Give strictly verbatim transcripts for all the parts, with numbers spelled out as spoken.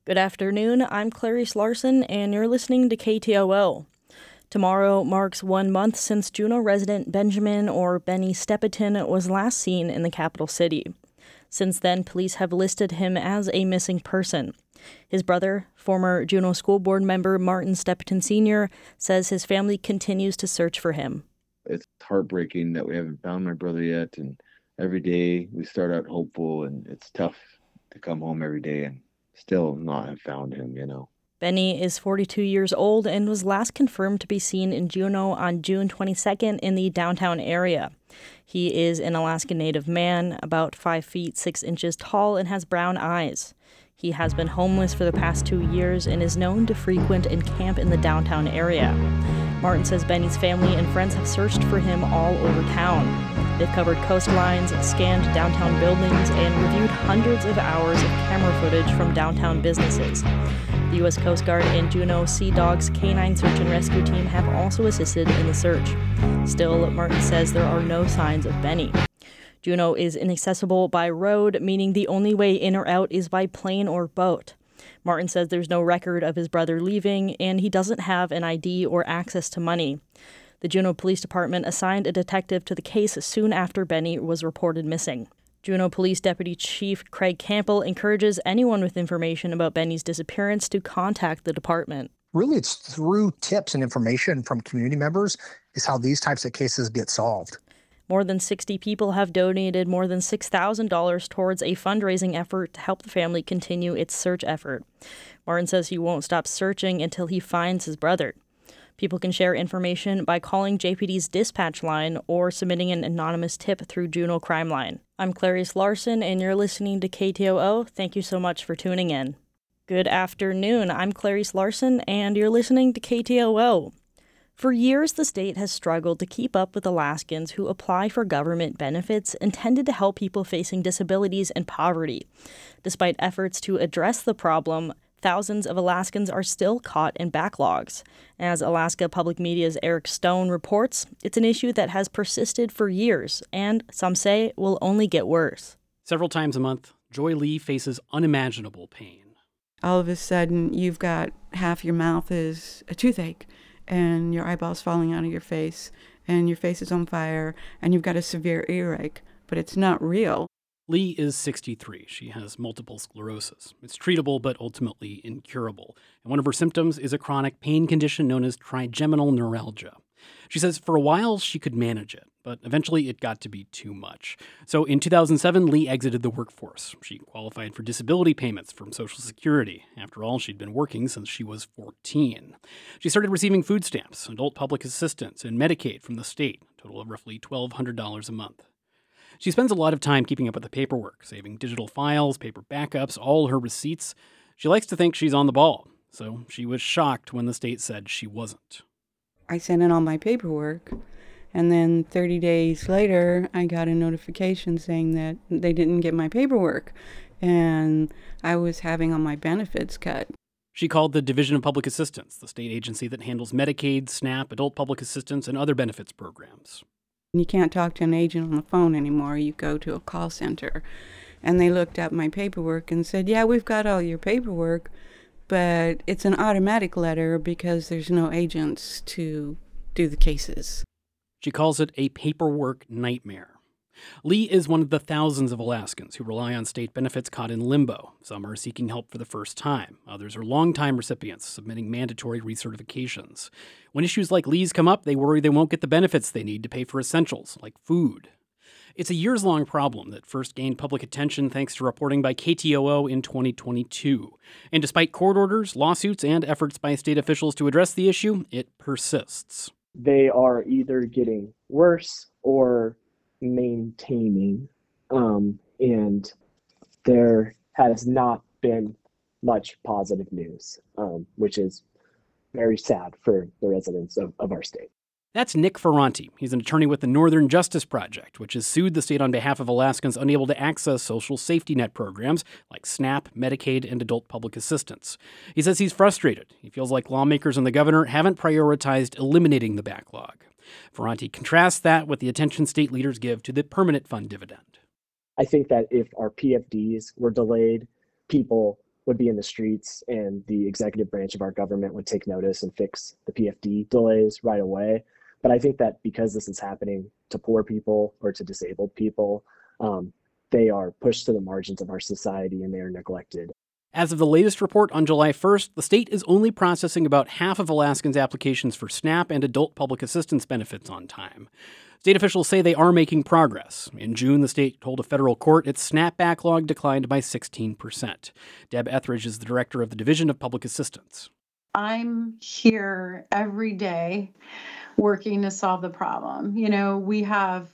Good afternoon, I'm Clarice Larson, and you're listening to K T O O. Tomorrow marks one month since Juneau resident Benjamin or Benny Stepetin was last seen in the capital city. Since then, police have listed him as a missing person. His brother, former Juneau School Board member Martin Stepetin Senior, says his family continues to search for him. It's heartbreaking that we haven't found my brother yet, and every day we start out hopeful, and it's tough to come home every day and still not have found him, you know. Benny is forty-two years old and was last confirmed to be seen in Juneau on June twenty-second in the downtown area. He is an Alaska Native man, about five feet six inches tall, and has brown eyes. He has been homeless for the past two years and is known to frequent and camp in the downtown area. Martin says Benny's family and friends have searched for him all over town. They've covered coastlines, scanned downtown buildings, and reviewed hundreds of hours of camera footage from downtown businesses. The U S Coast Guard and Juneau Sea Dogs Canine Search and Rescue Team have also assisted in the search. Still, Martin says there are no signs of Benny. Juneau is inaccessible by road, meaning the only way in or out is by plane or boat. Martin says there's no record of his brother leaving, and he doesn't have an I D or access to money. The Juneau Police Department assigned a detective to the case soon after Benny was reported missing. Juneau Police Deputy Chief Craig Campbell encourages anyone with information about Benny's disappearance to contact the department. Really, it's through tips and information from community members is how these types of cases get solved. More than sixty people have donated more than six thousand dollars towards a fundraising effort to help the family continue its search effort. Martin says he won't stop searching until he finds his brother. People can share information by calling J P D's dispatch line or submitting an anonymous tip through Juneau Crime Line. I'm Clarice Larson, and you're listening to K T O O. Thank you so much for tuning in. Good afternoon. I'm Clarice Larson, and you're listening to K T O O. For years, the state has struggled to keep up with Alaskans who apply for government benefits intended to help people facing disabilities and poverty. Despite efforts to address the problem, thousands of Alaskans are still caught in backlogs. As Alaska Public Media's Eric Stone reports, it's an issue that has persisted for years and, some say, will only get worse. Several times a month, Joy Lee faces unimaginable pain. All of a sudden, you've got half your mouth is a toothache, and your eyeballs falling out of your face, and your face is on fire, and you've got a severe earache, but it's not real. Lee is sixty-three. She has multiple sclerosis. It's treatable, but ultimately incurable. And one of her symptoms is a chronic pain condition known as trigeminal neuralgia. She says for a while she could manage it, but eventually it got to be too much. So in two thousand seven, Lee exited the workforce. She qualified for disability payments from Social Security. After all, she'd been working since she was fourteen. She started receiving food stamps, adult public assistance, and Medicaid from the state, a total of roughly twelve hundred dollars a month. She spends a lot of time keeping up with the paperwork, saving digital files, paper backups, all her receipts. She likes to think she's on the ball, so she was shocked when the state said she wasn't. I sent in all my paperwork, and then thirty days later, I got a notification saying that they didn't get my paperwork, and I was having all my benefits cut. She called the Division of Public Assistance, the state agency that handles Medicaid, SNAP, adult public assistance, and other benefits programs. You can't talk to an agent on the phone anymore. You go to a call center. And they looked at my paperwork and said, yeah, we've got all your paperwork, but it's an automatic letter because there's no agents to do the cases. She calls it a paperwork nightmare. Lee is one of the thousands of Alaskans who rely on state benefits caught in limbo. Some are seeking help for the first time. Others are longtime recipients submitting mandatory recertifications. When issues like Lee's come up, they worry they won't get the benefits they need to pay for essentials, like food. It's a years-long problem that first gained public attention thanks to reporting by K T O O in twenty twenty-two. And despite court orders, lawsuits, and efforts by state officials to address the issue, it persists. They are either getting worse or maintaining, um, and there has not been much positive news, um, which is very sad for the residents of, of our state. That's Nick Ferranti. He's an attorney with the Northern Justice Project, which has sued the state on behalf of Alaskans unable to access social safety net programs like SNAP, Medicaid, and adult public assistance. He says he's frustrated. He feels like lawmakers and the governor haven't prioritized eliminating the backlog. Ferranti contrasts that with the attention state leaders give to the permanent fund dividend. I think that if our P F Ds were delayed, people would be in the streets and the executive branch of our government would take notice and fix the P F D delays right away. But I think that because this is happening to poor people or to disabled people, um, they are pushed to the margins of our society and they are neglected. As of the latest report on July first, the state is only processing about half of Alaskans' applications for SNAP and adult public assistance benefits on time. State officials say they are making progress. In June, the state told a federal court its SNAP backlog declined by sixteen percent. Deb Etheridge is the director of the Division of Public Assistance. I'm here every day working to solve the problem. You know, we have,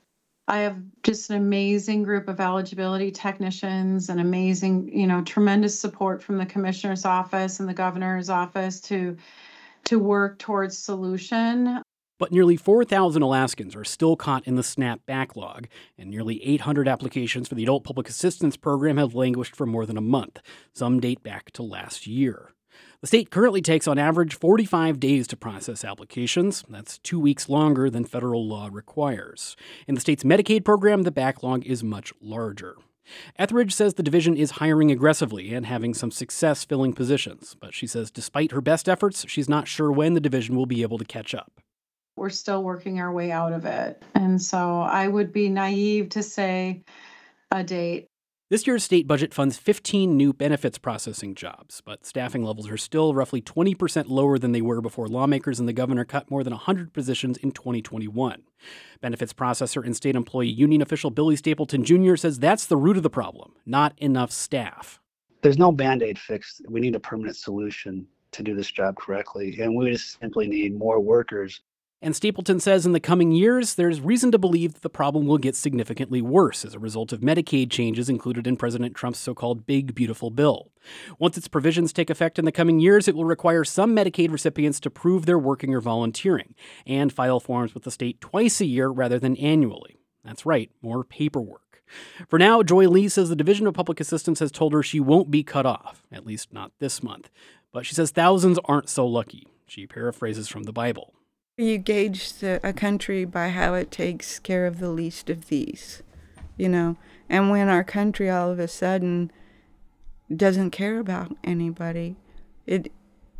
I have just an amazing group of eligibility technicians and amazing, you know, tremendous support from the commissioner's office and the governor's office to, to work towards solution. But nearly four thousand Alaskans are still caught in the SNAP backlog, and nearly eight hundred applications for the Adult Public Assistance Program have languished for more than a month. Some date back to last year. The state currently takes on average forty-five days to process applications. That's two weeks longer than federal law requires. In the state's Medicaid program, the backlog is much larger. Etheridge says the division is hiring aggressively and having some success filling positions, but she says despite her best efforts, she's not sure when the division will be able to catch up. We're still working our way out of it. And so I would be naive to say a date. This year's state budget funds fifteen new benefits processing jobs, but staffing levels are still roughly twenty percent lower than they were before lawmakers and the governor cut more than one hundred positions in twenty twenty-one. Benefits processor and state employee union official Billy Stapleton Junior says that's the root of the problem, not enough staff. There's no Band-Aid fix. We need a permanent solution to do this job correctly, and we just simply need more workers. And Stapleton says in the coming years, there's reason to believe that the problem will get significantly worse as a result of Medicaid changes included in President Trump's so-called Big Beautiful Bill. Once its provisions take effect in the coming years, it will require some Medicaid recipients to prove they're working or volunteering and file forms with the state twice a year rather than annually. That's right, more paperwork. For now, Joy Lee says the Division of Public Assistance has told her she won't be cut off, at least not this month. But she says thousands aren't so lucky. She paraphrases from the Bible. You gauge the, a country by how it takes care of the least of these, you know. And when our country all of a sudden doesn't care about anybody, it,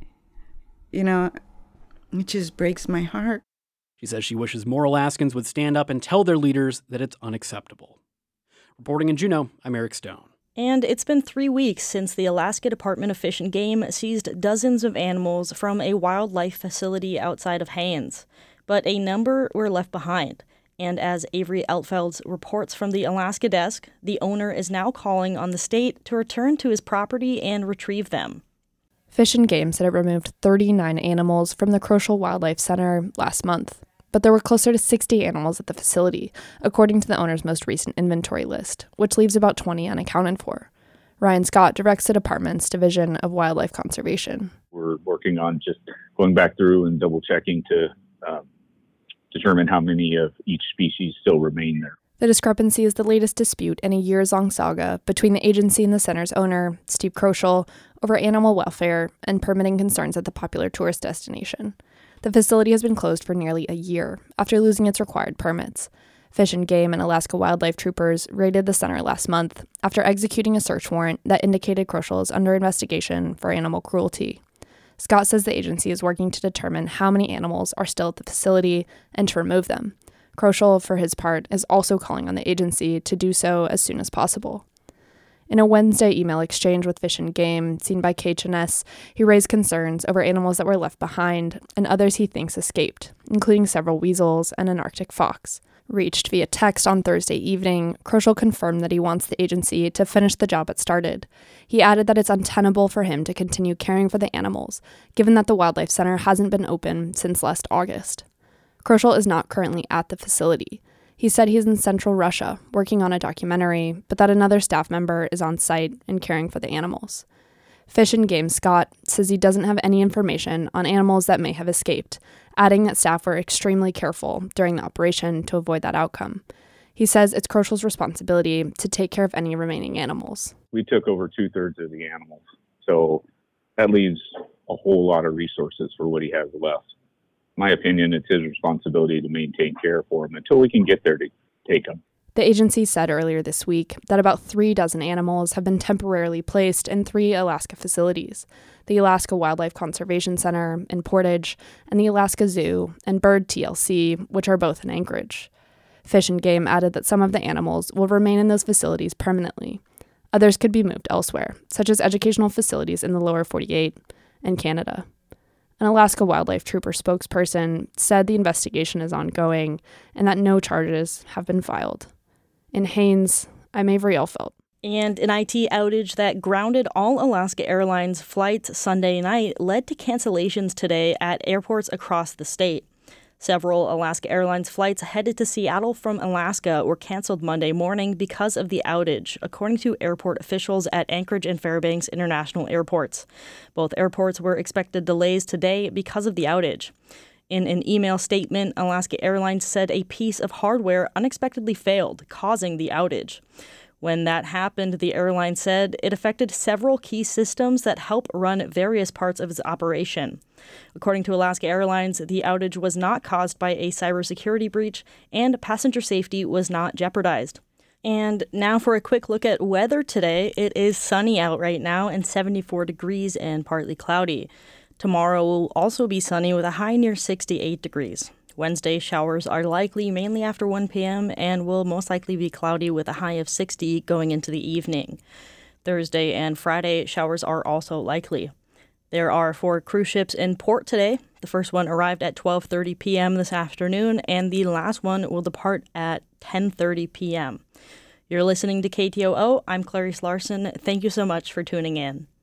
you know, it just breaks my heart. She says she wishes more Alaskans would stand up and tell their leaders that it's unacceptable. Reporting in Juneau, I'm Eric Stone. And it's been three weeks since the Alaska Department of Fish and Game seized dozens of animals from a wildlife facility outside of Haines. But a number were left behind. And as Avery Eltfelds reports from the Alaska desk, the owner is now calling on the state to return to his property and retrieve them. Fish and Game said it removed thirty-nine animals from the Crochel Wildlife Center last month. But there were closer to sixty animals at the facility, according to the owner's most recent inventory list, which leaves about twenty unaccounted for. Ryan Scott directs the department's Division of Wildlife Conservation. We're working on just going back through and double checking to um, determine how many of each species still remain there. The discrepancy is the latest dispute in a years-long saga between the agency and the center's owner, Steve Crochel, over animal welfare and permitting concerns at the popular tourist destination. The facility has been closed for nearly a year after losing its required permits. Fish and Game and Alaska Wildlife Troopers raided the center last month after executing a search warrant that indicated Crochel is under investigation for animal cruelty. Scott says the agency is working to determine how many animals are still at the facility and to remove them. Crochel, for his part, is also calling on the agency to do so as soon as possible. In a Wednesday email exchange with Fish and Game, seen by K H N S, he raised concerns over animals that were left behind and others he thinks escaped, including several weasels and an Arctic fox. Reached via text on Thursday evening, Crochel confirmed that he wants the agency to finish the job it started. He added that it's untenable for him to continue caring for the animals, given that the Wildlife Center hasn't been open since last August. Crochel is not currently at the facility. He said he's in central Russia, working on a documentary, but that another staff member is on site and caring for the animals. Fish and Game Scott says he doesn't have any information on animals that may have escaped, adding that staff were extremely careful during the operation to avoid that outcome. He says it's Crochel's responsibility to take care of any remaining animals. We took over two-thirds of the animals, so that leaves a whole lot of resources for what he has left. My opinion, it's his responsibility to maintain care for him until we can get there to take him. The agency said earlier this week that about three dozen animals have been temporarily placed in three Alaska facilities: the Alaska Wildlife Conservation Center in Portage, and the Alaska Zoo and Bird T L C, which are both in Anchorage. Fish and Game added that some of the animals will remain in those facilities permanently. Others could be moved elsewhere, such as educational facilities in the lower forty-eight and Canada. An Alaska Wildlife Trooper spokesperson said the investigation is ongoing and that no charges have been filed. In Haines, I'm Avery Elfelt. And an I T outage that grounded all Alaska Airlines flights Sunday night led to cancellations today at airports across the state. Several Alaska Airlines flights headed to Seattle from Alaska were canceled Monday morning because of the outage, according to airport officials at Anchorage and Fairbanks International Airports. Both airports were expected delays today because of the outage. In an email statement, Alaska Airlines said a piece of hardware unexpectedly failed, causing the outage. When that happened, the airline said it affected several key systems that help run various parts of its operation. According to Alaska Airlines, the outage was not caused by a cybersecurity breach, and passenger safety was not jeopardized. And now for a quick look at weather today. It is sunny out right now and seventy-four degrees and partly cloudy. Tomorrow will also be sunny with a high near sixty-eight degrees. Wednesday, showers are likely mainly after one p.m. and will most likely be cloudy with a high of sixty going into the evening. Thursday and Friday, showers are also likely. There are four cruise ships in port today. The first one arrived at twelve thirty p.m. this afternoon, and the last one will depart at ten thirty p.m. You're listening to K T O O. I'm Clarice Larson. Thank you so much for tuning in.